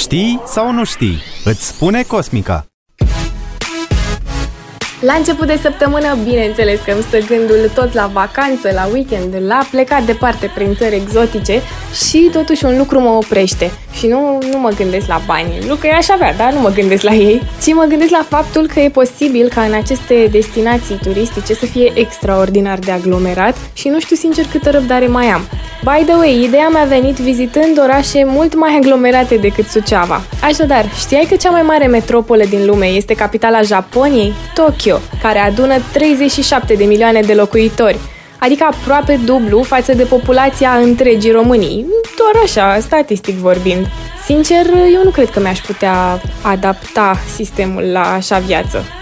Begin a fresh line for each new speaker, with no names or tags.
Știi sau nu știi? Îți spune Cosmica.
La început de săptămână, bineînțeles că îmi stă gândul tot la vacanță, la weekend, la plecat departe prin țări exotice și totuși un lucru mă oprește. Și nu mă gândesc la bani, nu că i-aș avea, dar nu mă gândesc la ei, ci mă gândesc la faptul că e posibil ca în aceste destinații turistice să fie extraordinar de aglomerat și nu știu sincer câtă răbdare mai am. By the way, ideea mi-a venit vizitând orașe mult mai aglomerate decât Suceava. Așadar, știai că cea mai mare metropolă din lume este capitala Japoniei? Tokyo, care adună 37 de milioane de locuitori, adică aproape dublu față de populația întregii Românii, doar așa, statistic vorbind. Sincer, eu nu cred că mi-aș putea adapta sistemul la așa viață.